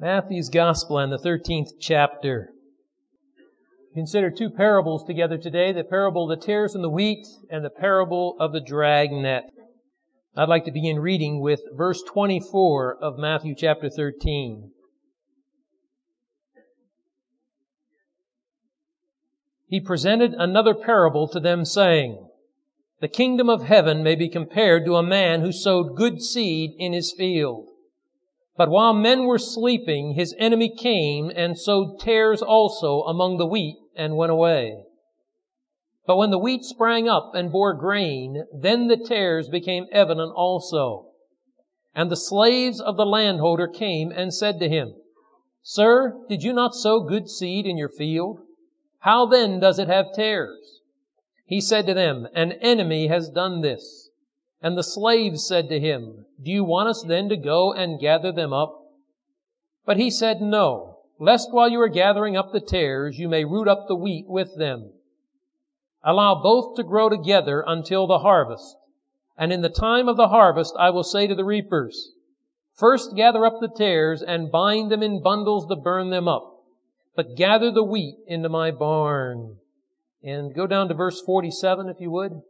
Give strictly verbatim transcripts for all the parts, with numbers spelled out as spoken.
Matthew's Gospel and the thirteenth chapter. Consider two parables together today, the parable of the tares and the wheat and the parable of the dragnet. I'd like to begin reading with verse twenty-four of Matthew chapter thirteen. He presented another parable to them, saying, The kingdom of heaven may be compared to a man who sowed good seed in his field. But while men were sleeping, his enemy came and sowed tares also among the wheat and went away. But when the wheat sprang up and bore grain, then the tares became evident also. And the slaves of the landholder came and said to him, Sir, did you not sow good seed in your field? How then does it have tares? He said to them, An enemy has done this. And the slaves said to him, Do you want us then to go and gather them up? But he said, No, lest while you are gathering up the tares, you may root up the wheat with them. Allow both to grow together until the harvest. And in the time of the harvest I will say to the reapers, First gather up the tares and bind them in bundles to burn them up, but gather the wheat into my barn. And go down to verse forty-seven if you would.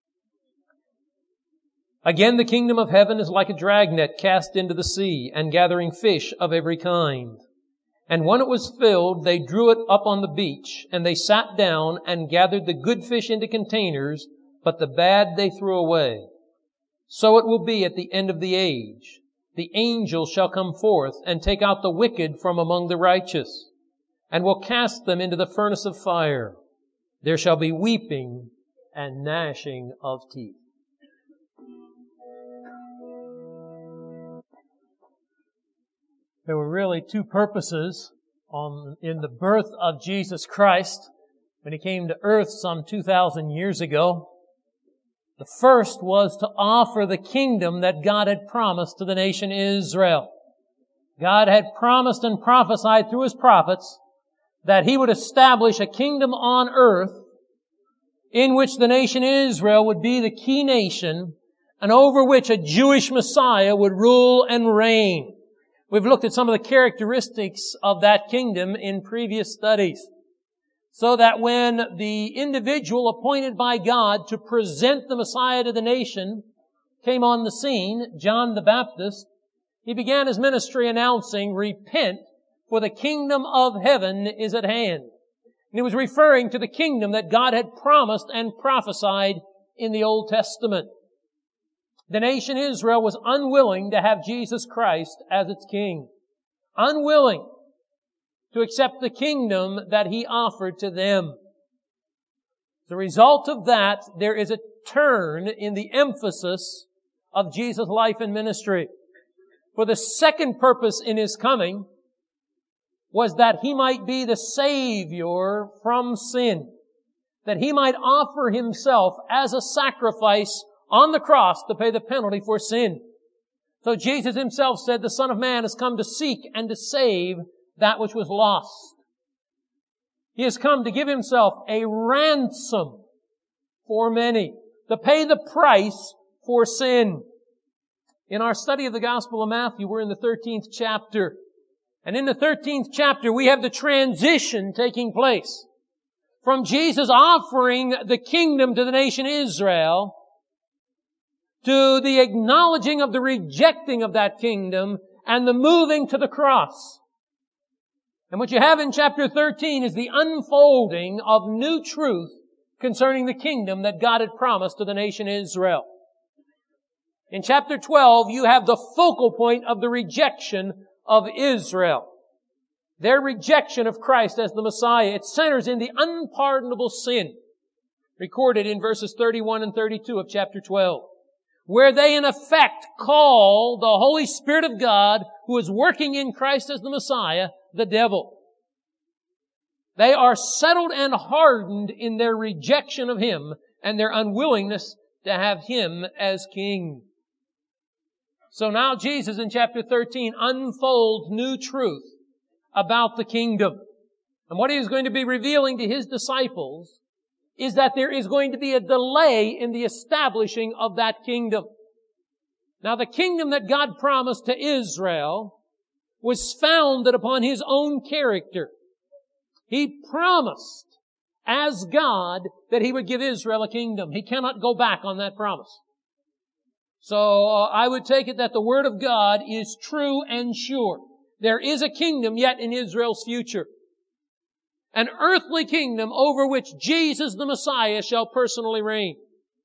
Again, the kingdom of heaven is like a dragnet cast into the sea and gathering fish of every kind. And when it was filled, they drew it up on the beach, and they sat down and gathered the good fish into containers, but the bad they threw away. So it will be at the end of the age. The angel shall come forth and take out the wicked from among the righteous, and will cast them into the furnace of fire. There shall be weeping and gnashing of teeth. There were really two purposes on, in the birth of Jesus Christ when He came to earth some two thousand years ago. The first was to offer the kingdom that God had promised to the nation Israel. God had promised and prophesied through His prophets that He would establish a kingdom on earth in which the nation Israel would be the key nation and over which a Jewish Messiah would rule and reign. We've looked at some of the characteristics of that kingdom in previous studies. So that when the individual appointed by God to present the Messiah to the nation came on the scene, John the Baptist, he began his ministry announcing, Repent, for the kingdom of heaven is at hand. And he was referring to the kingdom that God had promised and prophesied in the Old Testament. The nation Israel was unwilling to have Jesus Christ as its king. Unwilling to accept the kingdom that He offered to them. As a result of that, there is a turn in the emphasis of Jesus' life and ministry. For the second purpose in His coming was that He might be the Savior from sin. That He might offer Himself as a sacrifice on the cross to pay the penalty for sin. So Jesus Himself said, the Son of Man has come to seek and to save that which was lost. He has come to give Himself a ransom for many, to pay the price for sin. In our study of the Gospel of Matthew, we're in the thirteenth chapter. And in the thirteenth chapter, we have the transition taking place from Jesus offering the kingdom to the nation Israel to the acknowledging of the rejecting of that kingdom and the moving to the cross. And what you have in chapter thirteen is the unfolding of new truth concerning the kingdom that God had promised to the nation Israel. In chapter twelve, you have the focal point of the rejection of Israel. Their rejection of Christ as the Messiah. It centers in the unpardonable sin recorded in verses thirty-one and thirty-two of chapter twelve. Where they in effect call the Holy Spirit of God, who is working in Christ as the Messiah, the devil. They are settled and hardened in their rejection of Him and their unwillingness to have Him as King. So now Jesus in chapter thirteen unfolds new truth about the kingdom. And what He is going to be revealing to His disciples is that there is going to be a delay in the establishing of that kingdom. Now, the kingdom that God promised to Israel was founded upon His own character. He promised as God that He would give Israel a kingdom. He cannot go back on that promise. So uh, I would take it that the Word of God is true and sure. There is a kingdom yet in Israel's future. An earthly kingdom over which Jesus the Messiah shall personally reign.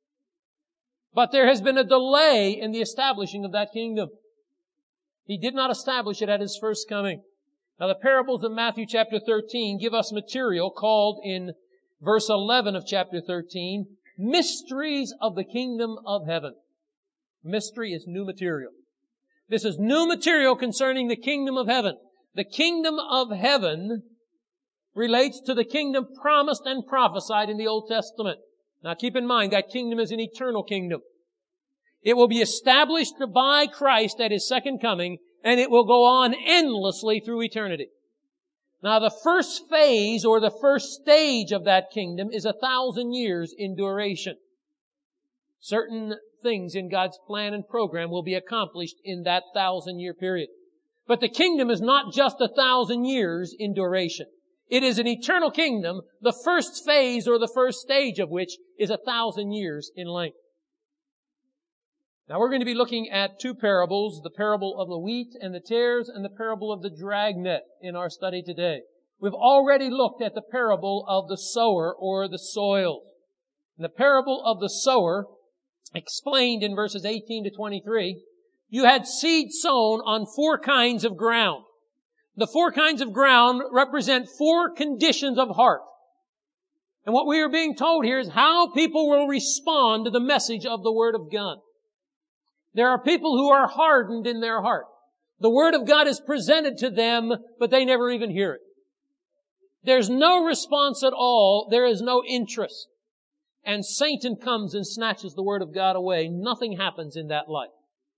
But there has been a delay in the establishing of that kingdom. He did not establish it at His first coming. Now the parables of Matthew chapter thirteen give us material called in verse eleven of chapter thirteen, mysteries of the kingdom of heaven. Mystery is new material. This is new material concerning the kingdom of heaven. The kingdom of heaven relates to the kingdom promised and prophesied in the Old Testament. Now keep in mind, that kingdom is an eternal kingdom. It will be established by Christ at His second coming, and it will go on endlessly through eternity. Now the first phase or the first stage of that kingdom is a thousand years in duration. Certain things in God's plan and program will be accomplished in that thousand year period. But the kingdom is not just a thousand years in duration. It is an eternal kingdom, the first phase or the first stage of which is a thousand years in length. Now we're going to be looking at two parables, the parable of the wheat and the tares and the parable of the dragnet in our study today. We've already looked at the parable of the sower or the soil. In the parable of the sower, explained in verses eighteen to twenty-three, you had seed sown on four kinds of ground. The four kinds of ground represent four conditions of heart. And what we are being told here is how people will respond to the message of the Word of God. There are people who are hardened in their heart. The Word of God is presented to them, but they never even hear it. There's no response at all. There is no interest. And Satan comes and snatches the Word of God away. Nothing happens in that life.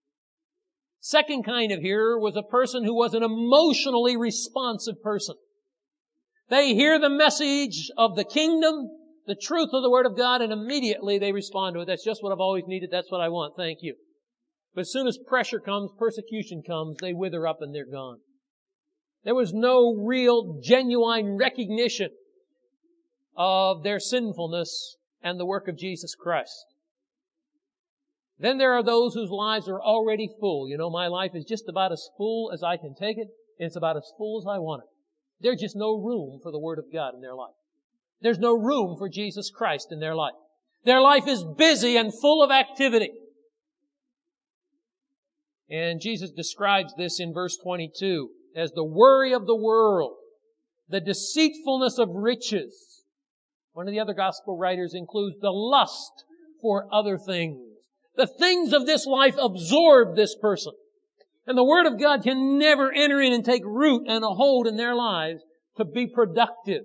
Second kind of hearer was a person who was an emotionally responsive person. They hear the message of the kingdom, the truth of the Word of God, and immediately they respond to it. That's just what I've always needed. That's what I want. Thank you. But as soon as pressure comes, persecution comes, they wither up and they're gone. There was no real, genuine recognition of their sinfulness and the work of Jesus Christ. Then there are those whose lives are already full. You know, my life is just about as full as I can take it, and it's about as full as I want it. There's just no room for the Word of God in their life. There's no room for Jesus Christ in their life. Their life is busy and full of activity. And Jesus describes this in verse twenty-two as the worry of the world, the deceitfulness of riches. One of the other gospel writers includes the lust for other things. The things of this life absorb this person. And the Word of God can never enter in and take root and a hold in their lives to be productive.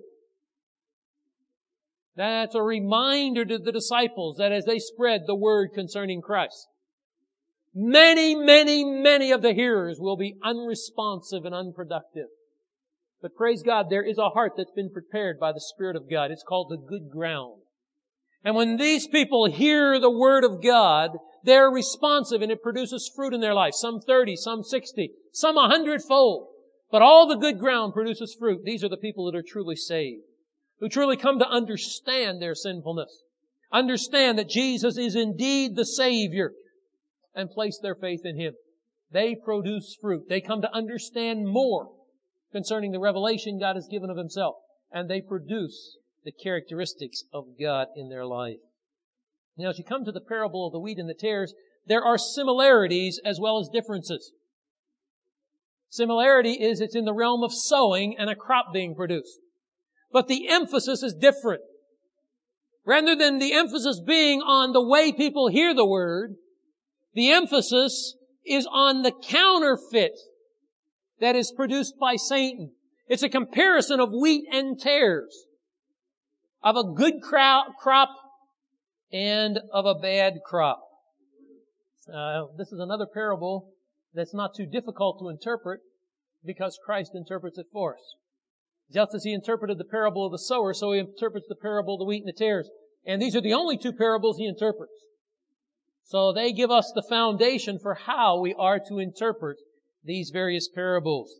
That's a reminder to the disciples that as they spread the Word concerning Christ, many, many, many of the hearers will be unresponsive and unproductive. But praise God, there is a heart that's been prepared by the Spirit of God. It's called the good ground. And when these people hear the Word of God, they're responsive and it produces fruit in their life. Some thirty, some sixty, some a hundredfold. But all the good ground produces fruit. These are the people that are truly saved, who truly come to understand their sinfulness, understand that Jesus is indeed the Savior, and place their faith in Him. They produce fruit. They come to understand more concerning the revelation God has given of Himself, and they produce the characteristics of God in their life. Now, as you come to the parable of the wheat and the tares, there are similarities as well as differences. Similarity is it's in the realm of sowing and a crop being produced. But the emphasis is different. Rather than the emphasis being on the way people hear the Word, the emphasis is on the counterfeit that is produced by Satan. It's a comparison of wheat and tares, of a good crop and of a bad crop. Uh, this is another parable that's not too difficult to interpret because Christ interprets it for us. Just as He interpreted the parable of the sower, so He interprets the parable of the wheat and the tares. And these are the only two parables He interprets. So they give us the foundation for how we are to interpret these various parables.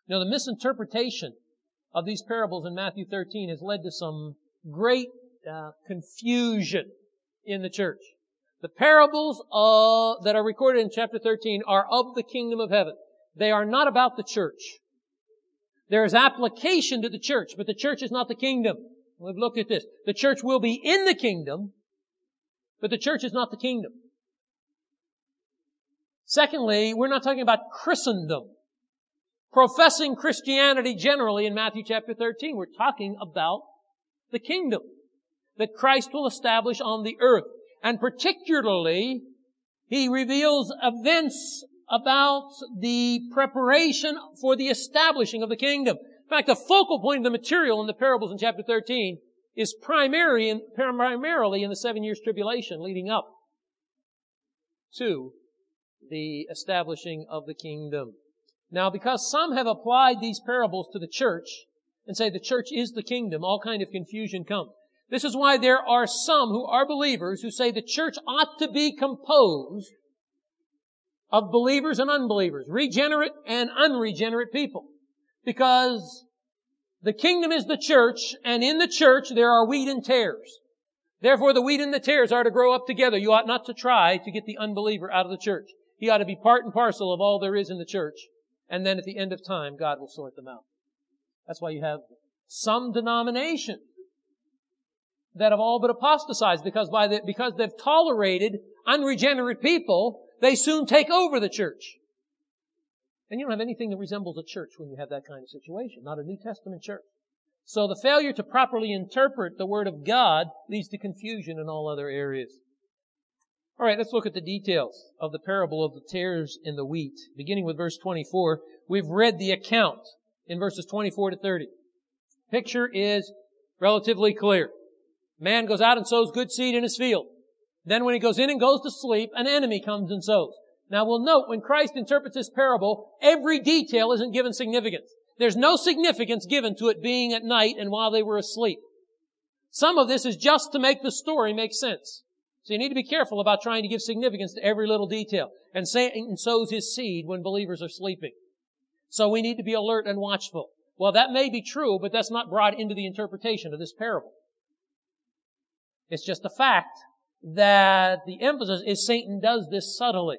Now, the misinterpretation of these parables in Matthew thirteen has led to some great uh, confusion in the church. The parables uh, that are recorded in chapter thirteen are of the kingdom of heaven. They are not about the church. There is application to the church, but the church is not the kingdom. We've looked at this. The church will be in the kingdom, but the church is not the kingdom. Secondly, we're not talking about Christendom. Professing Christianity generally in Matthew chapter thirteen. We're talking about the kingdom that Christ will establish on the earth. And particularly, He reveals events about the preparation for the establishing of the kingdom. In fact, the focal point of the material in the parables in chapter thirteen is primarily in, primarily in the seven years tribulation leading up to the establishing of the kingdom. Now, because some have applied these parables to the church and say the church is the kingdom, all kind of confusion comes. This is why there are some who are believers who say the church ought to be composed of believers and unbelievers, regenerate and unregenerate people. Because the kingdom is the church, and in the church there are wheat and tares. Therefore, the wheat and the tares are to grow up together. You ought not to try to get the unbeliever out of the church. He ought to be part and parcel of all there is in the church. And then at the end of time, God will sort them out. That's why you have some denominations that have all but apostatized, because by the, because they've tolerated unregenerate people, they soon take over the church. And you don't have anything that resembles a church when you have that kind of situation, not a New Testament church. So the failure to properly interpret the Word of God leads to confusion in all other areas. All right, let's look at the details of the parable of the tares and the wheat. Beginning with verse twenty-four, we've read the account in verses twenty-four to thirty. Picture is relatively clear. Man goes out and sows good seed in his field. Then when he goes in and goes to sleep, an enemy comes and sows. Now we'll note when Christ interprets this parable, every detail isn't given significance. There's no significance given to it being at night and while they were asleep. Some of this is just to make the story make sense. So you need to be careful about trying to give significance to every little detail. And Satan sows his seed when believers are sleeping. So we need to be alert and watchful. Well, that may be true, but that's not brought into the interpretation of this parable. It's just a fact that the emphasis is Satan does this subtly.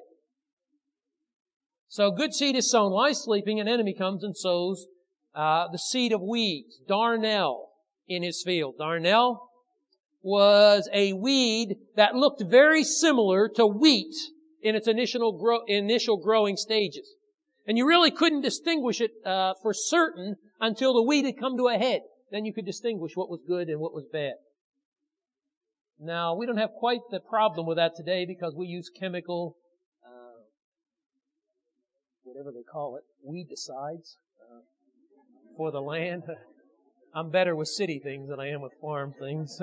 So good seed is sown while sleeping, an enemy comes and sows uh, the seed of weeds, darnel, in his field. Darnel was a weed that looked very similar to wheat in its initial, grow, initial growing stages. And you really couldn't distinguish it uh, for certain until the wheat had come to a head. Then you could distinguish what was good and what was bad. Now, we don't have quite the problem with that today because we use chemical, uh, whatever they call it, weedicides uh, for the land. I'm better with city things than I am with farm things.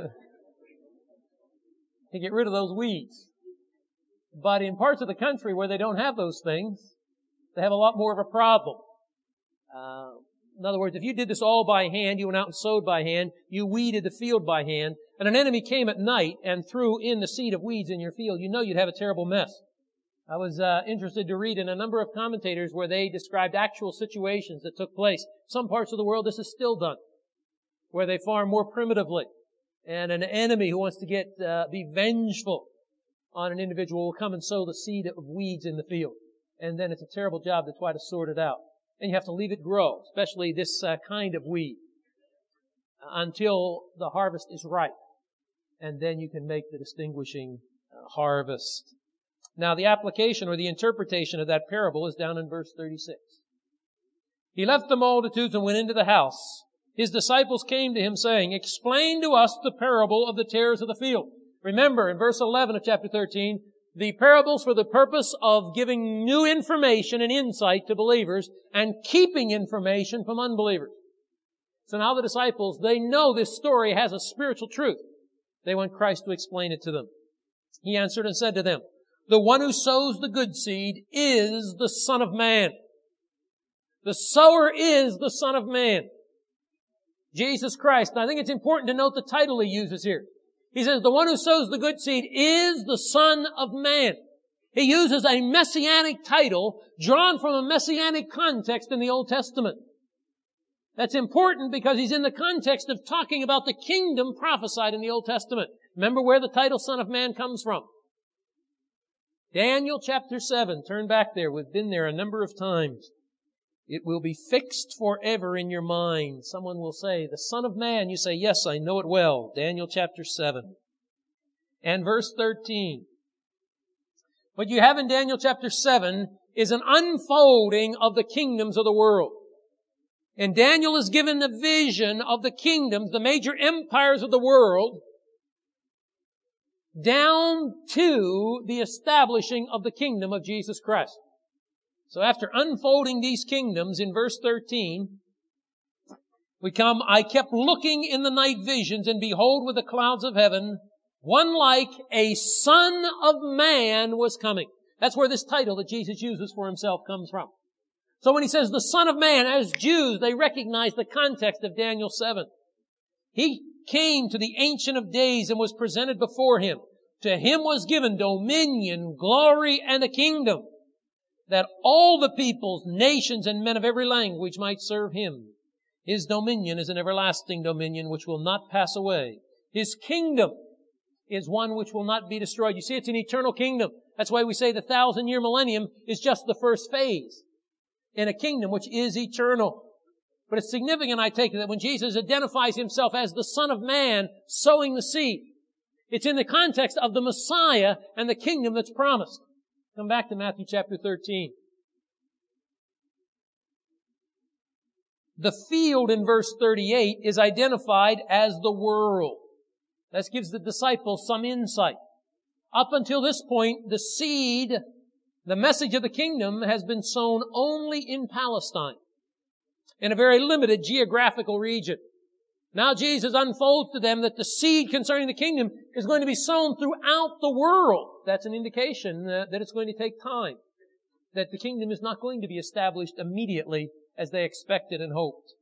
To get rid of those weeds. But in parts of the country where they don't have those things, they have a lot more of a problem. Uh, in other words, if you did this all by hand, you went out and sowed by hand, you weeded the field by hand, and an enemy came at night and threw in the seed of weeds in your field, you know you'd have a terrible mess. I was uh, interested to read in a number of commentators where they described actual situations that took place. Some parts of the world this is still done, where they farm more primitively. And an enemy who wants to get uh, be vengeful on an individual will come and sow the seed of weeds in the field. And then it's a terrible job to try to sort it out. And you have to leave it grow, especially this uh, kind of weed, until the harvest is ripe. And then you can make the distinguishing uh, harvest. Now the application or the interpretation of that parable is down in verse thirty-six. He left the multitudes and went into the house. His disciples came to him saying, "Explain to us the parable of the tares of the field." Remember, in verse eleven of chapter thirteen, the parables for the purpose of giving new information and insight to believers and keeping information from unbelievers. So now the disciples, they know this story has a spiritual truth. They want Christ to explain it to them. He answered and said to them, "The one who sows the good seed is the Son of Man." The sower is the Son of Man. Jesus Christ. And I think it's important to note the title he uses here. He says, the one who sows the good seed is the Son of Man. He uses a messianic title drawn from a messianic context in the Old Testament. That's important because he's in the context of talking about the kingdom prophesied in the Old Testament. Remember where the title Son of Man comes from. Daniel chapter seven. Turn back there. We've been there a number of times. It will be fixed forever in your mind. Someone will say, the Son of Man. You say, yes, I know it well. Daniel chapter seven. And verse thirteen. What you have in Daniel chapter seven is an unfolding of the kingdoms of the world. And Daniel is given the vision of the kingdoms, the major empires of the world, down to the establishing of the kingdom of Jesus Christ. So after unfolding these kingdoms in verse thirteen, we come, I kept looking in the night visions, and behold, with the clouds of heaven, one like a son of man was coming. That's where this title that Jesus uses for himself comes from. So when he says the Son of Man, as Jews, they recognize the context of Daniel seven. He came to the Ancient of Days and was presented before him. To him was given dominion, glory, and a kingdom, that all the peoples, nations, and men of every language might serve him. His dominion is an everlasting dominion which will not pass away. His kingdom is one which will not be destroyed. You see, it's an eternal kingdom. That's why we say the thousand-year millennium is just the first phase in a kingdom which is eternal. But it's significant, I take it, that when Jesus identifies himself as the Son of Man sowing the seed, it's in the context of the Messiah and the kingdom that's promised. Come back to Matthew chapter thirteen. The field in verse thirty-eight is identified as the world. That gives the disciples some insight. Up until this point, the seed, the message of the kingdom, has been sown only in Palestine, in a very limited geographical region. Now Jesus unfolds to them that the seed concerning the kingdom is going to be sown throughout the world. That's an indication that, that it's going to take time, that the kingdom is not going to be established immediately as they expected and hoped.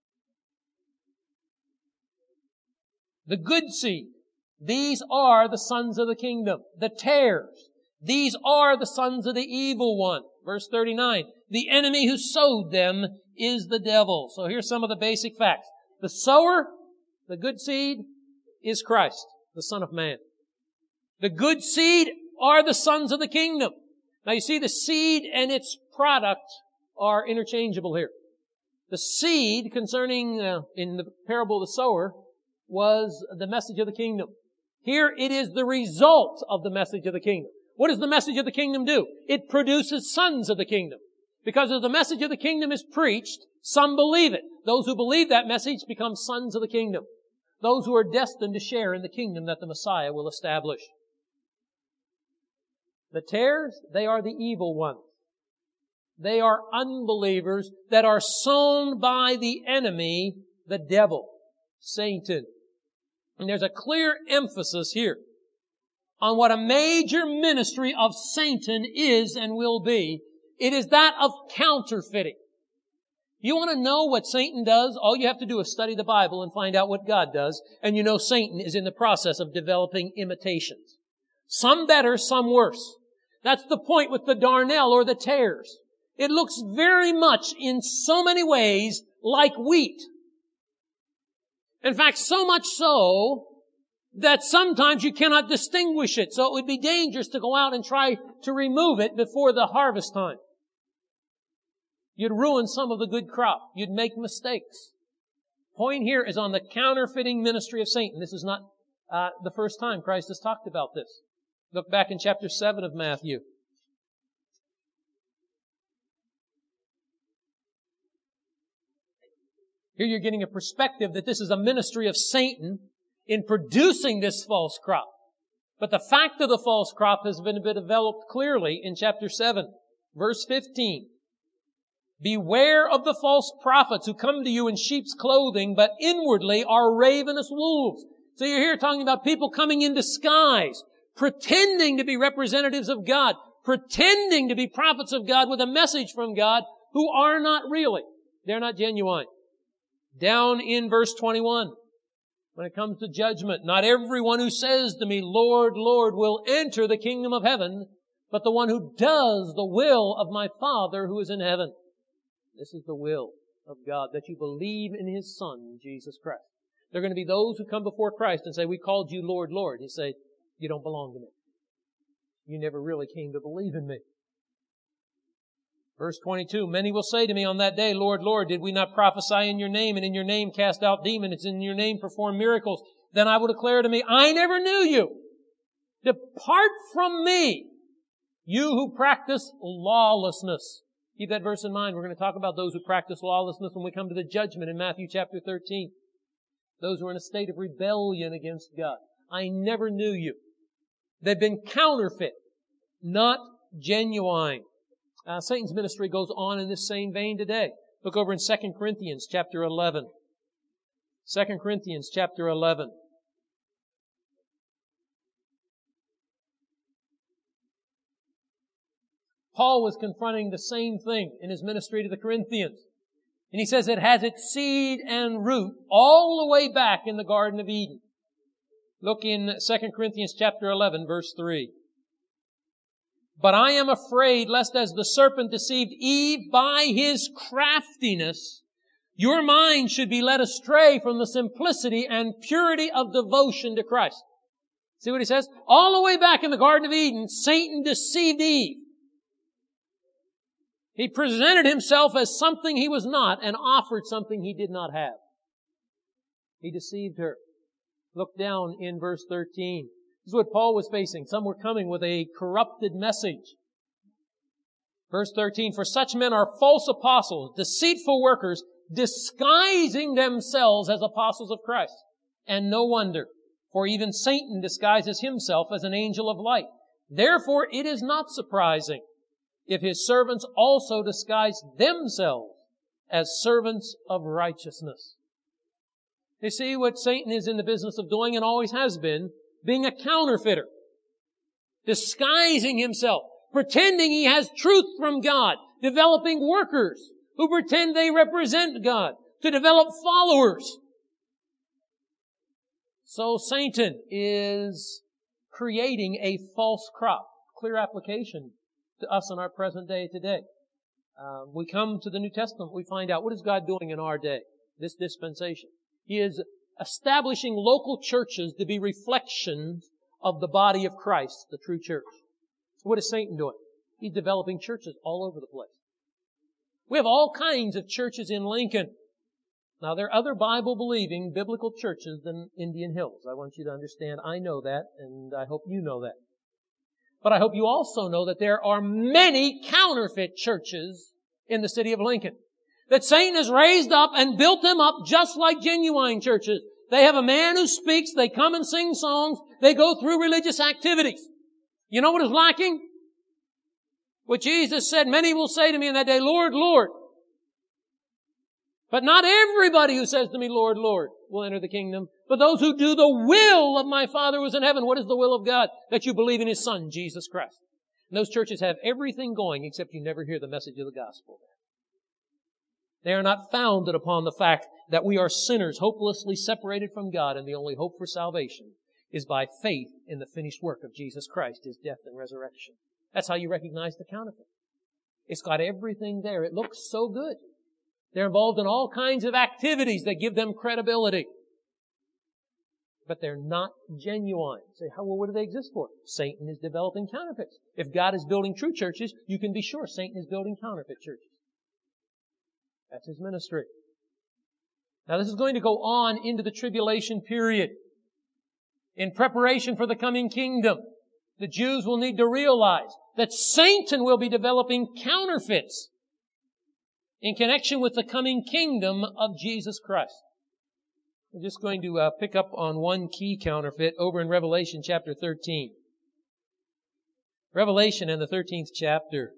The good seed, these are the sons of the kingdom. The tares, these are the sons of the evil one. Verse thirty-nine, the enemy who sowed them is the devil. So here's some of the basic facts. The sower, the good seed, is Christ, the Son of Man. The good seed are the sons of the kingdom. Now you see, the seed and its product are interchangeable here. The seed concerning, uh, in the parable of the sower, was the message of the kingdom. Here it is the result of the message of the kingdom. What does the message of the kingdom do? It produces sons of the kingdom. Because as the message of the kingdom is preached, some believe it. Those who believe that message become sons of the kingdom. Those who are destined to share in the kingdom that the Messiah will establish. The tares, they are the evil ones. They are unbelievers that are sown by the enemy, the devil, Satan. And there's a clear emphasis here on what a major ministry of Satan is and will be. It is that of counterfeiting. You want to know what Satan does? All you have to do is study the Bible and find out what God does. And you know Satan is in the process of developing imitations. Some better, some worse. That's the point with the darnel or the tares. It looks very much in so many ways like wheat. In fact, so much so that sometimes you cannot distinguish it. So it would be dangerous to go out and try to remove it before the harvest time. You'd ruin some of the good crop. You'd make mistakes. Point here is on the counterfeiting ministry of Satan. This is not uh, the first time Christ has talked about this. Look back in chapter seven of Matthew. Here you're getting a perspective that this is a ministry of Satan in producing this false crop. But the fact of the false crop has been developed clearly in chapter seven, verse fifteen. Beware of the false prophets who come to you in sheep's clothing, but inwardly are ravenous wolves. So you're here talking about people coming in disguise, pretending to be representatives of God, pretending to be prophets of God with a message from God, who are not really. They're not genuine. Down in verse twenty-one, when it comes to judgment, not everyone who says to me, Lord, Lord, will enter the kingdom of heaven, but the one who does the will of my Father who is in heaven. This is the will of God, that you believe in His Son, Jesus Christ. There are going to be those who come before Christ and say, we called you Lord, Lord. He say, you don't belong to me. You never really came to believe in me. Verse twenty-two, many will say to me on that day, Lord, Lord, did we not prophesy in your name, and in your name cast out demons, and in your name perform miracles? Then I will declare to me, I never knew you. Depart from me, you who practice lawlessness. Keep that verse in mind. We're going to talk about those who practice lawlessness when we come to the judgment in Matthew chapter thirteen. Those who are in a state of rebellion against God. I never knew you. They've been counterfeit, not genuine. Uh, Satan's ministry goes on in this same vein today. Look over in Second Corinthians chapter eleven. Second Corinthians chapter eleven. Paul was confronting the same thing in his ministry to the Corinthians. And he says it has its seed and root all the way back in the Garden of Eden. Look in Second Corinthians chapter eleven, verse three. But I am afraid lest as the serpent deceived Eve by his craftiness, your mind should be led astray from the simplicity and purity of devotion to Christ. See what he says? All the way back in the Garden of Eden, Satan deceived Eve. He presented himself as something he was not and offered something he did not have. He deceived her. Look down in verse thirteen. This is what Paul was facing. Some were coming with a corrupted message. Verse thirteen, for such men are false apostles, deceitful workers, disguising themselves as apostles of Christ. And no wonder, for even Satan disguises himself as an angel of light. Therefore it is not surprising if his servants also disguise themselves as servants of righteousness. You see what Satan is in the business of doing and always has been? Being a counterfeiter. Disguising himself. Pretending he has truth from God. Developing workers who pretend they represent God. To develop followers. So Satan is creating a false crop. Clear application to us in our present day today. Uh, we come to the New Testament, we find out what is God doing in our day, this dispensation. He is establishing local churches to be reflections of the body of Christ, the true church. What is Satan doing? He's developing churches all over the place. We have all kinds of churches in Lincoln. Now, there are other Bible-believing biblical churches than Indian Hills. I want you to understand, I know that, and I hope you know that. But I hope you also know that there are many counterfeit churches in the city of Lincoln. That Satan has raised up and built them up just like genuine churches. They have a man who speaks, they come and sing songs, they go through religious activities. You know what is lacking? What Jesus said, many will say to me in that day, Lord, Lord. But not everybody who says to me, Lord, Lord, will enter the kingdom. But those who do the will of my Father who is in heaven. What is the will of God? That you believe in His Son, Jesus Christ. And those churches have everything going except you never hear the message of the gospel. They are not founded upon the fact that we are sinners hopelessly separated from God, and the only hope for salvation is by faith in the finished work of Jesus Christ, His death and resurrection. That's how you recognize the counterfeit. It's got everything there. It looks so good. They're involved in all kinds of activities that give them credibility. But they're not genuine. You say, how, well, what do they exist for? Satan is developing counterfeits. If God is building true churches, you can be sure Satan is building counterfeit churches. That's his ministry. Now, this is going to go on into the tribulation period. In preparation for the coming kingdom, the Jews will need to realize that Satan will be developing counterfeits in connection with the coming kingdom of Jesus Christ. We're just going to uh, pick up on one key counterfeit over in Revelation chapter thirteen. Revelation in the thirteenth chapter.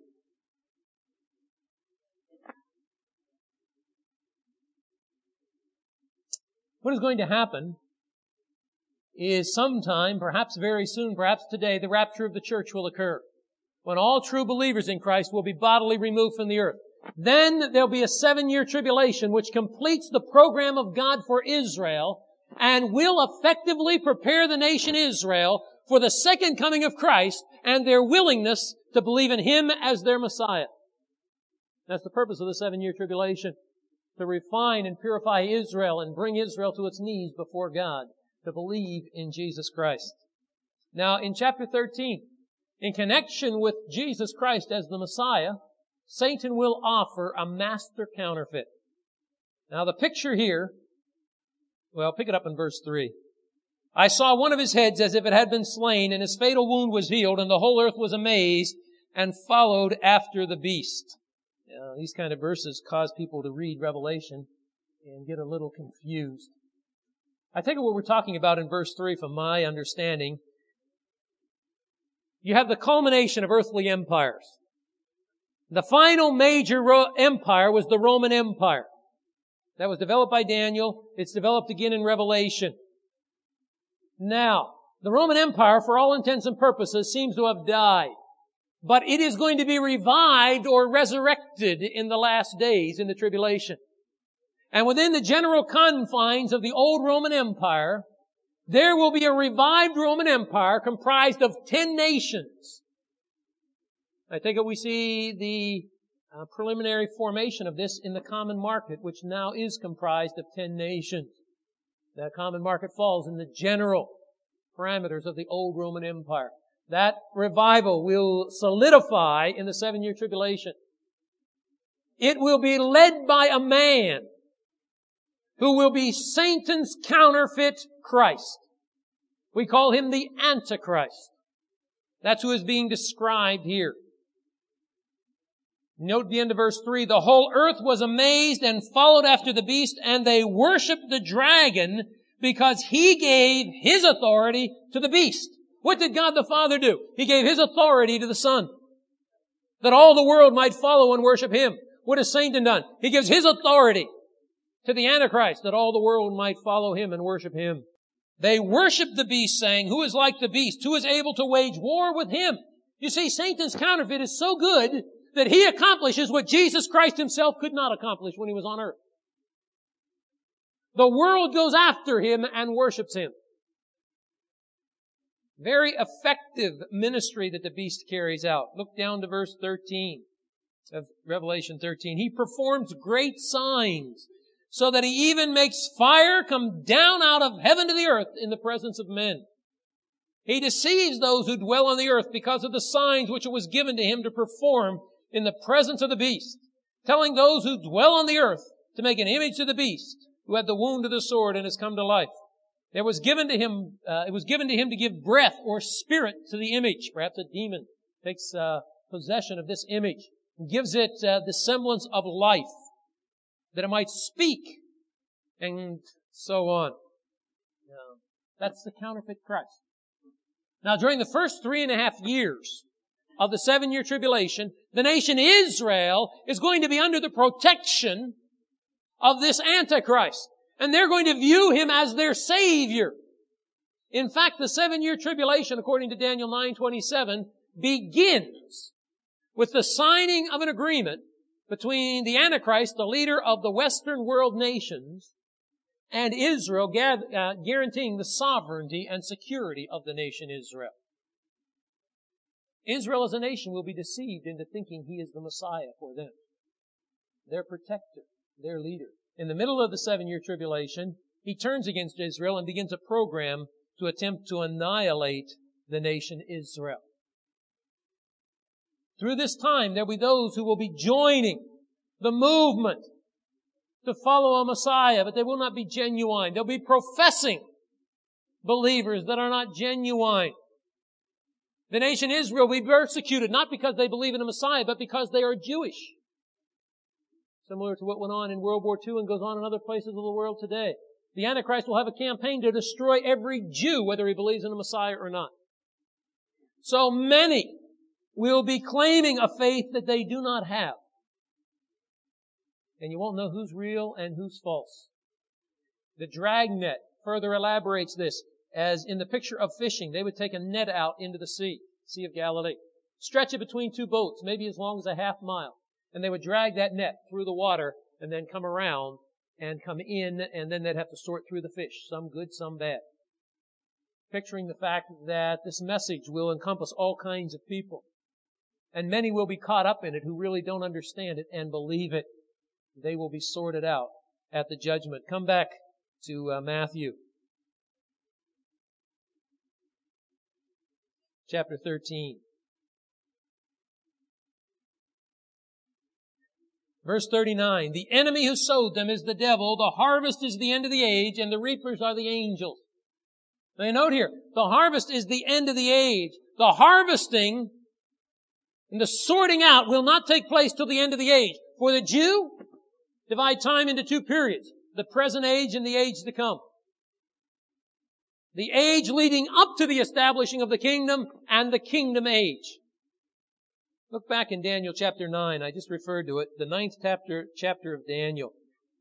What is going to happen is sometime, perhaps very soon, perhaps today, the rapture of the church will occur. When all true believers in Christ will be bodily removed from the earth. Then there'll be a seven-year tribulation which completes the program of God for Israel and will effectively prepare the nation Israel for the second coming of Christ and their willingness to believe in Him as their Messiah. That's the purpose of the seven-year tribulation. to refine and purify Israel and bring Israel to its knees before God, to believe in Jesus Christ. Now, in chapter thirteen, in connection with Jesus Christ as the Messiah, Satan will offer a master counterfeit. Now, the picture here, well, pick it up in verse three. I saw one of his heads as if it had been slain, and his fatal wound was healed, and the whole earth was amazed and followed after the beast. Uh, these kind of verses cause people to read Revelation and get a little confused. I take it what we're talking about in verse three, from my understanding. You have the culmination of earthly empires. The final major ro- empire was the Roman Empire. That was developed by Daniel. It's developed again in Revelation. Now, the Roman Empire, for all intents and purposes, seems to have died. But it is going to be revived or resurrected in the last days, in the tribulation. And within the general confines of the old Roman Empire, there will be a revived Roman Empire comprised of ten nations. I take it we see the uh, preliminary formation of this in the common market, which now is comprised of ten nations. That common market falls in the general parameters of the old Roman Empire. That revival will solidify in the seven-year tribulation. It will be led by a man who will be Satan's counterfeit Christ. We call him the Antichrist. That's who is being described here. Note the end of verse three. The whole earth was amazed and followed after the beast, and they worshiped the dragon because he gave his authority to the beast. What did God the Father do? He gave his authority to the Son, that all the world might follow and worship him. What has Satan done? He gives his authority to the Antichrist, that all the world might follow him and worship him. They worshiped the beast, saying, who is like the beast? Who is able to wage war with him? You see, Satan's counterfeit is so good that he accomplishes what Jesus Christ himself could not accomplish when he was on earth. The world goes after him and worships him. Very effective ministry that the beast carries out. Look down to verse thirteen of Revelation thirteen. He performs great signs, so that he even makes fire come down out of heaven to the earth in the presence of men. He deceives those who dwell on the earth because of the signs which it was given to him to perform in the presence of the beast, telling those who dwell on the earth to make an image of the beast who had the wound of the sword and has come to life. There was given to him, uh, it was given to him to give breath or spirit to the image. Perhaps a demon takes uh, possession of this image and gives it uh, the semblance of life, that it might speak, and so on. Now, that's the counterfeit Christ. Now, during the first three and a half years of the seven-year tribulation, the nation Israel is going to be under the protection of this Antichrist. And they're going to view him as their Savior. In fact, the seven-year tribulation, according to Daniel nine twenty-seven, begins with the signing of an agreement between the Antichrist, the leader of the Western world nations, and Israel, guaranteeing the sovereignty and security of the nation Israel. Israel as a nation will be deceived into thinking he is the Messiah for them, their protector, their leader. In the middle of the seven-year tribulation, he turns against Israel and begins a program to attempt to annihilate the nation Israel. Through this time, there will be those who will be joining the movement to follow a Messiah, but they will not be genuine. They'll be professing believers that are not genuine. The nation Israel will be persecuted, not because they believe in a Messiah, but because they are Jewish. Similar to what went on in World War Two and goes on in other places of the world today. The Antichrist will have a campaign to destroy every Jew, whether he believes in a Messiah or not. So many will be claiming a faith that they do not have. And you won't know who's real and who's false. The dragnet further elaborates this, as in the picture of fishing. They would take a net out into the sea, Sea of Galilee, stretch it between two boats, maybe as long as a half mile. And they would drag that net through the water and then come around and come in, and then they'd have to sort through the fish, some good, some bad. Picturing the fact that this message will encompass all kinds of people. And many will be caught up in it who really don't understand it and believe it. They will be sorted out at the judgment. Come back to uh, Matthew chapter thirteen. Verse thirty-nine, the enemy who sowed them is the devil, the harvest is the end of the age, and the reapers are the angels. Now note here, the harvest is the end of the age. The harvesting and the sorting out will not take place till the end of the age. For the Jew, divide time into two periods, the present age and the age to come. The age leading up to the establishing of the kingdom and the kingdom age. Look back in Daniel chapter nine. I just referred to it. The ninth chapter, chapter of Daniel.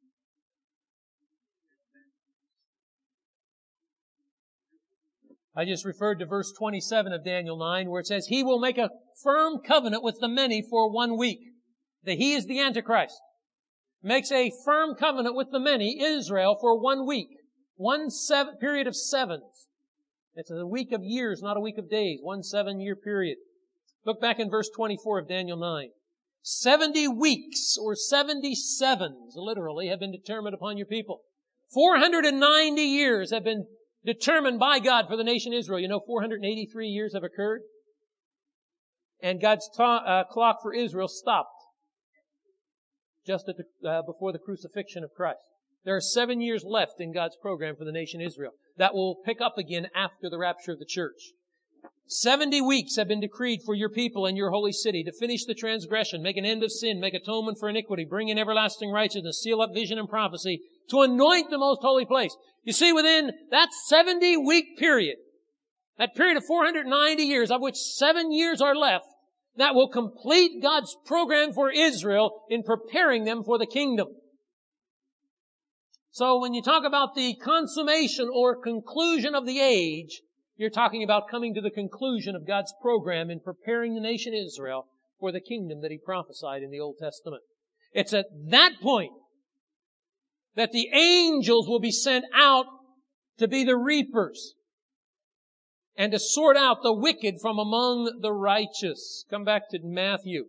I just referred to verse twenty-seven of Daniel nine where it says, He will make a firm covenant with the many for one week. The He is the Antichrist. Makes a firm covenant with the many, Israel, for one week. One seven, period of sevens. It's a week of years, not a week of days. One seven-year period. Look back in verse twenty-four of Daniel nine. Seventy weeks, or seventy sevens, literally, have been determined upon your people. Four hundred ninety years have been determined by God for the nation Israel. You know, four hundred eighty-three years have occurred. And God's ta- uh, clock for Israel stopped just at the, uh, before the crucifixion of Christ. There are seven years left in God's program for the nation Israel. That will pick up again after the rapture of the church. Seventy weeks have been decreed for your people and your holy city to finish the transgression, make an end of sin, make atonement for iniquity, bring in everlasting righteousness, seal up vision and prophecy, to anoint the most holy place. You see, within that seventy-week period, that period of four hundred ninety years, of which seven years are left, that will complete God's program for Israel in preparing them for the kingdom. So when you talk about the consummation or conclusion of the age, you're talking about coming to the conclusion of God's program in preparing the nation Israel for the kingdom that He prophesied in the Old Testament. It's at that point that the angels will be sent out to be the reapers and to sort out the wicked from among the righteous. Come back to Matthew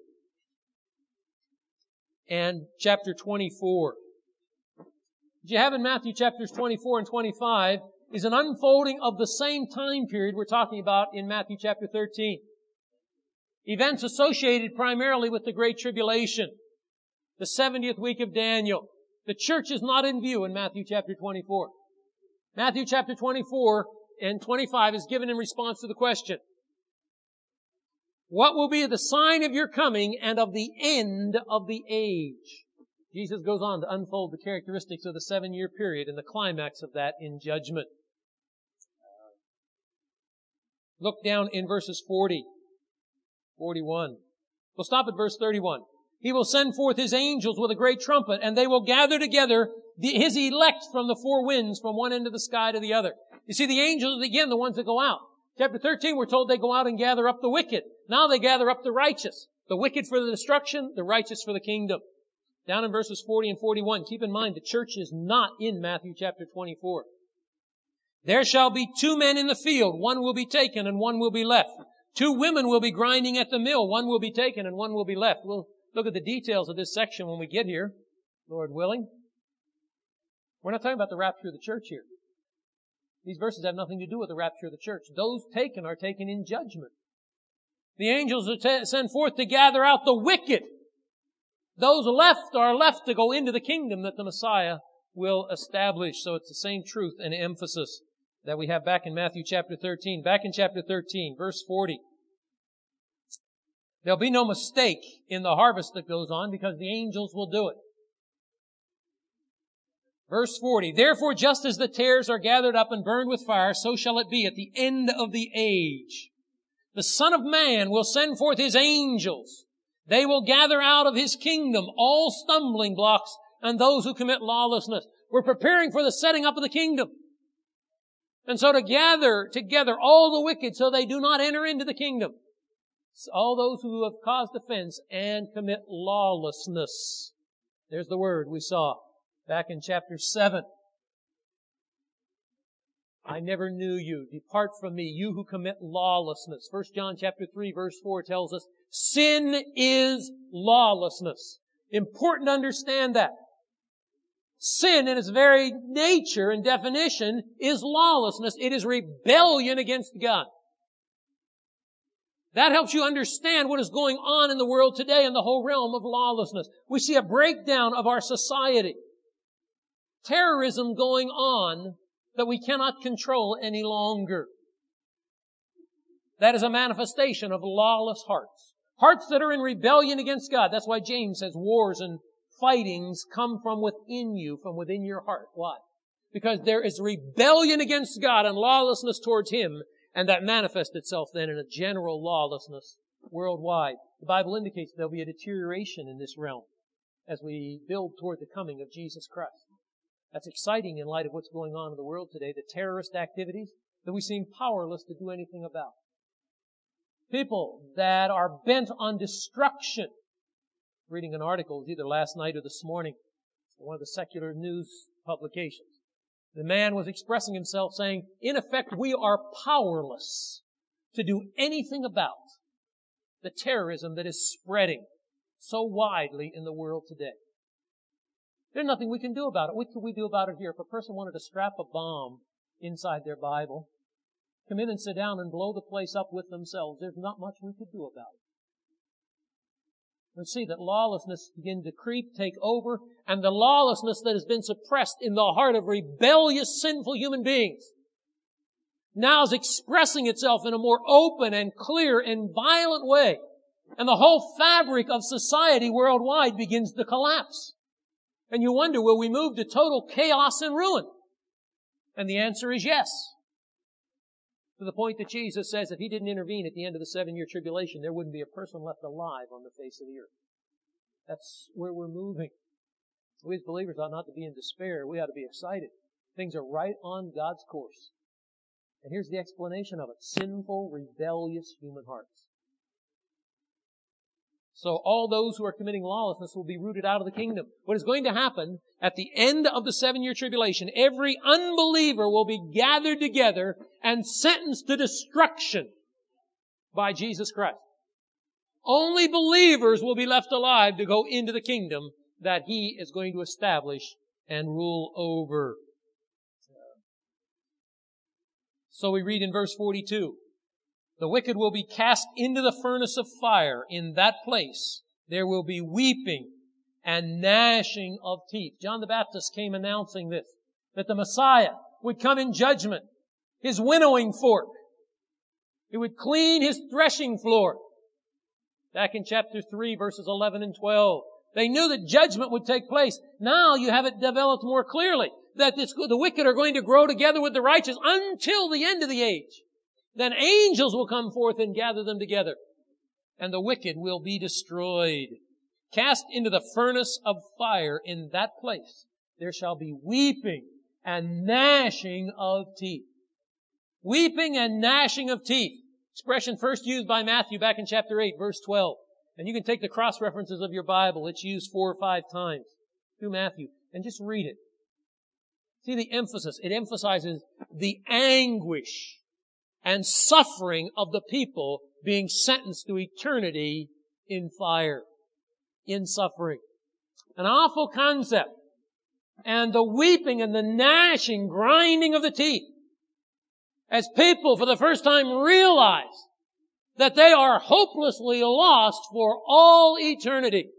and chapter twenty-four. What you have in Matthew chapters twenty-four and twenty-five is an unfolding of the same time period we're talking about in Matthew chapter thirteen. Events associated primarily with the Great Tribulation, the seventieth week of Daniel. The church is not in view in Matthew chapter twenty-four. Matthew chapter twenty-four and twenty-five is given in response to the question, what will be the sign of your coming and of the end of the age? Jesus goes on to unfold the characteristics of the seven-year period and the climax of that in judgment. Look down in verses forty, forty-one. We'll stop at verse thirty-one. He will send forth His angels with a great trumpet, and they will gather together the, His elect from the four winds, from one end of the sky to the other. You see, the angels, again, the ones that go out. Chapter thirteen, we're told they go out and gather up the wicked. Now they gather up the righteous. The wicked for the destruction, the righteous for the kingdom. Down in verses forty and forty-one, keep in mind the church is not in Matthew chapter twenty-four. There shall be two men in the field, one will be taken and one will be left. Two women will be grinding at the mill, one will be taken and one will be left. We'll look at the details of this section when we get here, Lord willing. We're not talking about the rapture of the church here. These verses have nothing to do with the rapture of the church. Those taken are taken in judgment. The angels are t- sent forth to gather out the wicked. Those left are left to go into the kingdom that the Messiah will establish. So it's the same truth and emphasis that we have back in Matthew chapter thirteen. Back in chapter thirteen, verse forty. There'll be no mistake in the harvest that goes on because the angels will do it. Verse forty, therefore just as the tares are gathered up and burned with fire, so shall it be at the end of the age. The Son of Man will send forth His angels. They will gather out of His kingdom all stumbling blocks and those who commit lawlessness. We're preparing for the setting up of the kingdom. And so to gather together all the wicked so they do not enter into the kingdom. All those who have caused offense and commit lawlessness. There's the word we saw back in chapter seven. I never knew you. Depart from me, you who commit lawlessness. First John chapter three verse four tells us, sin is lawlessness. Important to understand that. Sin in its very nature and definition is lawlessness. It is rebellion against God. That helps you understand what is going on in the world today in the whole realm of lawlessness. We see a breakdown of our society. Terrorism going on that we cannot control any longer. That is a manifestation of lawless hearts. Hearts that are in rebellion against God. That's why James says wars and fightings come from within you, from within your heart. Why? Because there is rebellion against God and lawlessness towards Him, and that manifests itself then in a general lawlessness worldwide. The Bible indicates there'll be a deterioration in this realm as we build toward the coming of Jesus Christ. That's exciting in light of what's going on in the world today, the terrorist activities that we seem powerless to do anything about. People that are bent on destruction. Reading an article either last night or this morning, one of the secular news publications. The man was expressing himself saying, in effect, we are powerless to do anything about the terrorism that is spreading so widely in the world today. There's nothing we can do about it. What can we do about it here? If a person wanted to strap a bomb inside their Bible, come in and sit down and blow the place up with themselves, there's not much we could do about it. We see that lawlessness begin to creep, take over, and the lawlessness that has been suppressed in the heart of rebellious, sinful human beings now is expressing itself in a more open and clear and violent way. And the whole fabric of society worldwide begins to collapse. And you wonder, will we move to total chaos and ruin? And the answer is yes. To the point that Jesus says if He didn't intervene at the end of the seven-year tribulation, there wouldn't be a person left alive on the face of the earth. That's where we're moving. We as believers ought not to be in despair. We ought to be excited. Things are right on God's course. And here's the explanation of it. Sinful, rebellious human hearts. So all those who are committing lawlessness will be rooted out of the kingdom. What is going to happen at the end of the seven-year tribulation, every unbeliever will be gathered together and sentenced to destruction by Jesus Christ. Only believers will be left alive to go into the kingdom that He is going to establish and rule over. So we read in verse forty-two, the wicked will be cast into the furnace of fire. In that place there will be weeping and gnashing of teeth. John the Baptist came announcing this, that the Messiah would come in judgment, His winnowing fork. He would clean His threshing floor. Back in chapter three, verses eleven and twelve. They knew that judgment would take place. Now you have it developed more clearly, that this, the wicked are going to grow together with the righteous until the end of the age. Then angels will come forth and gather them together, and the wicked will be destroyed. Cast into the furnace of fire. In that place there shall be weeping and gnashing of teeth. Weeping and gnashing of teeth. Expression first used by Matthew back in chapter eight, verse twelve. And you can take the cross references of your Bible. It's used four or five times through Matthew, and just read it. See the emphasis. It emphasizes the anguish and suffering of the people being sentenced to eternity in fire, in suffering. An awful concept. And the weeping and the gnashing, grinding of the teeth, as people for the first time realize that they are hopelessly lost for all eternity.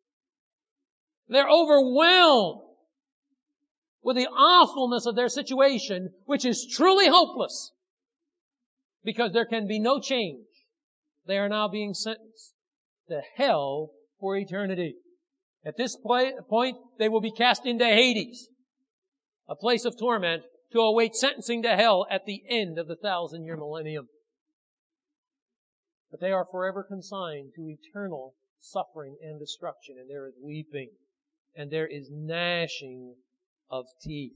They're overwhelmed with the awfulness of their situation, which is truly hopeless, because there can be no change. They are now being sentenced to hell for eternity. At this point, they will be cast into Hades, a place of torment, to await sentencing to hell at the end of the thousand-year millennium. But they are forever consigned to eternal suffering and destruction, and there is weeping, and there is gnashing of teeth.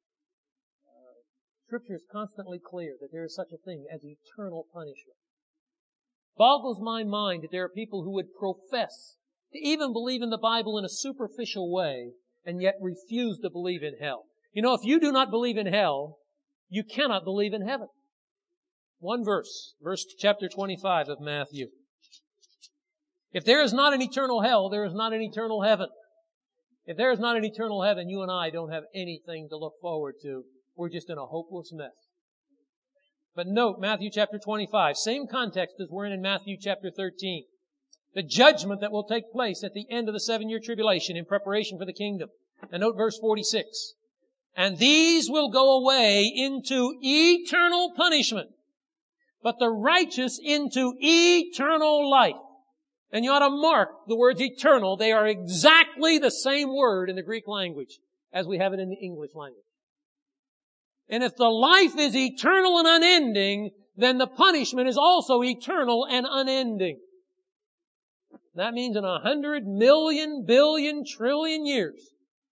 Uh, Scripture is constantly clear that there is such a thing as eternal punishment. Boggles my mind that there are people who would profess to even believe in the Bible in a superficial way and yet refuse to believe in hell. You know, if you do not believe in hell, you cannot believe in heaven. One verse, verse chapter twenty-five of Matthew. If there is not an eternal hell, there is not an eternal heaven. If there is not an eternal heaven, you and I don't have anything to look forward to. We're just in a hopeless mess. But note Matthew chapter twenty-five, same context as we're in in Matthew chapter thirteen. The judgment that will take place at the end of the seven-year tribulation in preparation for the kingdom. And note verse forty-six. And these will go away into eternal punishment, but the righteous into eternal life. And you ought to mark the words eternal. They are exactly the same word in the Greek language as we have it in the English language. And if the life is eternal and unending, then the punishment is also eternal and unending. That means in a hundred million, billion, trillion years,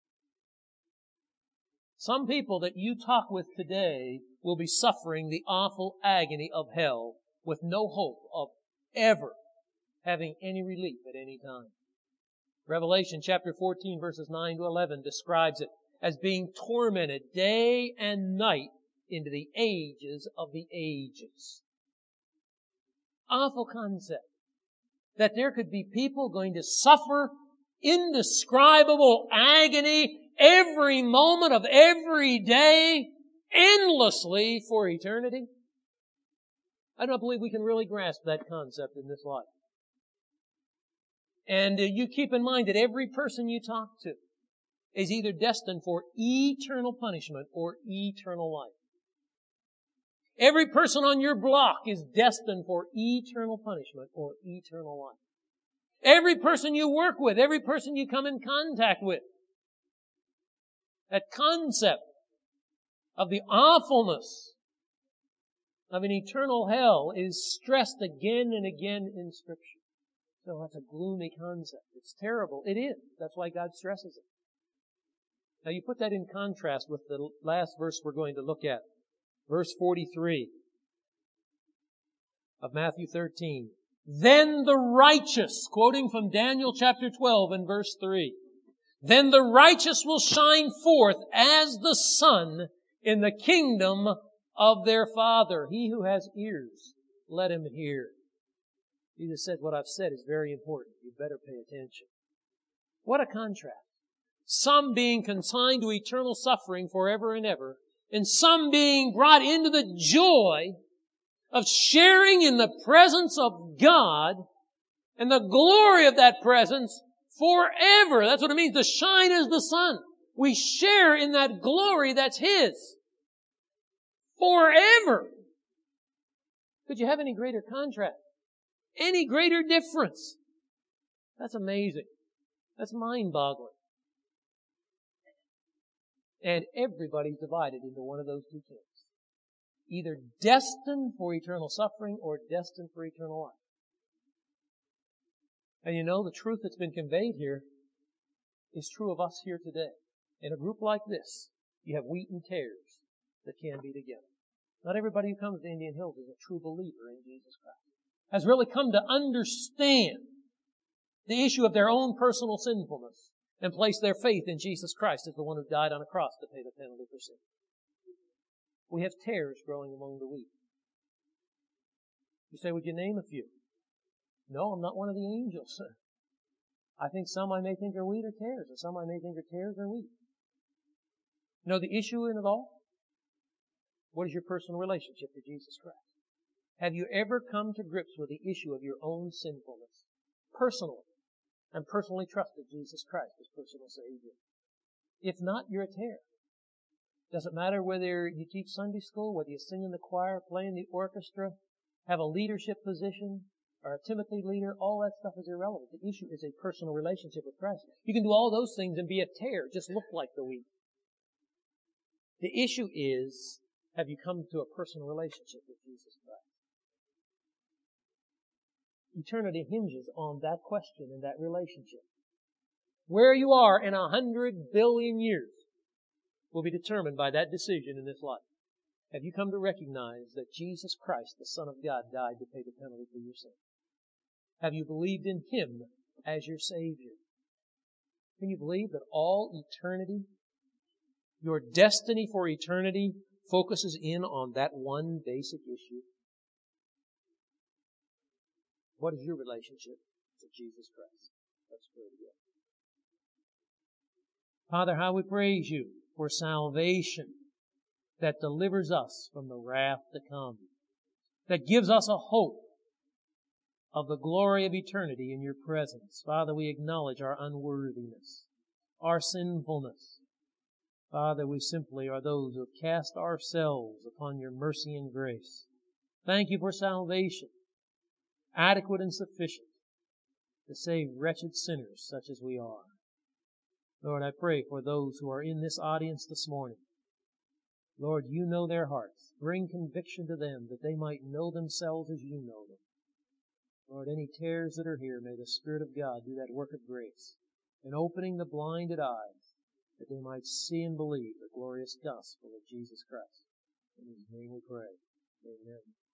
some people that you talk with today will be suffering the awful agony of hell with no hope of ever having any relief at any time. Revelation chapter fourteen verses nine to eleven describes it as being tormented day and night into the ages of the ages. Awful concept. That there could be people going to suffer indescribable agony every moment of every day, endlessly for eternity. I don't believe we can really grasp that concept in this life. And uh, you keep in mind that every person you talk to is either destined for eternal punishment or eternal life. Every person on your block is destined for eternal punishment or eternal life. Every person you work with, every person you come in contact with. That concept of the awfulness of an eternal hell is stressed again and again in Scripture. So that's a gloomy concept. It's terrible. It is. That's why God stresses it. Now you put that in contrast with the last verse we're going to look at. Verse forty-three of Matthew thirteen. Then the righteous, quoting from Daniel chapter twelve and verse three, then the righteous will shine forth as the sun in the kingdom of their Father. He who has ears, let him hear. Jesus said, what I've said is very important. You better pay attention. What a contrast. Some being consigned to eternal suffering forever and ever, and some being brought into the joy of sharing in the presence of God and the glory of that presence forever. That's what it means to shine as the sun. We share in that glory that's His. Forever. Could you have any greater contrast? Any greater difference? That's amazing. That's mind-boggling. And everybody's divided into one of those two camps. Either destined for eternal suffering or destined for eternal life. And you know, the truth that's been conveyed here is true of us here today. In a group like this, you have wheat and tares that can be together. Not everybody who comes to Indian Hills is a true believer in Jesus Christ. Has really come to understand the issue of their own personal sinfulness and place their faith in Jesus Christ as the one who died on a cross to pay the penalty for sin. We have tares growing among the wheat. You say, would you name a few? No, I'm not one of the angels. I think some I may think are wheat or tares, or some I may think are tares or wheat. You know the issue in it all? What is your personal relationship to Jesus Christ? Have you ever come to grips with the issue of your own sinfulness? Personally. And personally trusted Jesus Christ as personal Savior? If not, you're a tare. Doesn't matter whether you teach Sunday school, whether you sing in the choir, play in the orchestra, have a leadership position, or a Timothy leader, all that stuff is irrelevant. The issue is a personal relationship with Christ. You can do all those things and be a tare, just look like the wheat. The issue is, have you come to a personal relationship with Jesus Christ? Eternity hinges on that question and that relationship. Where you are in a hundred billion years will be determined by that decision in this life. Have you come to recognize that Jesus Christ, the Son of God, died to pay the penalty for your sin? Have you believed in Him as your Savior? Can you believe that all eternity, your destiny for eternity, focuses in on that one basic issue? What is your relationship to of Jesus Christ. Let's pray together. Father, how we praise you for salvation that delivers us from the wrath to come, that gives us a hope of the glory of eternity in your presence. Father, we acknowledge our unworthiness, our sinfulness. Father, we simply are those who have cast ourselves upon your mercy and grace. Thank you for salvation, adequate and sufficient to save wretched sinners such as we are. Lord, I pray for those who are in this audience this morning. Lord, you know their hearts. Bring conviction to them that they might know themselves as you know them. Lord, any tares that are here, may the Spirit of God do that work of grace in opening the blinded eyes that they might see and believe the glorious gospel of Jesus Christ. In His name we pray. Amen.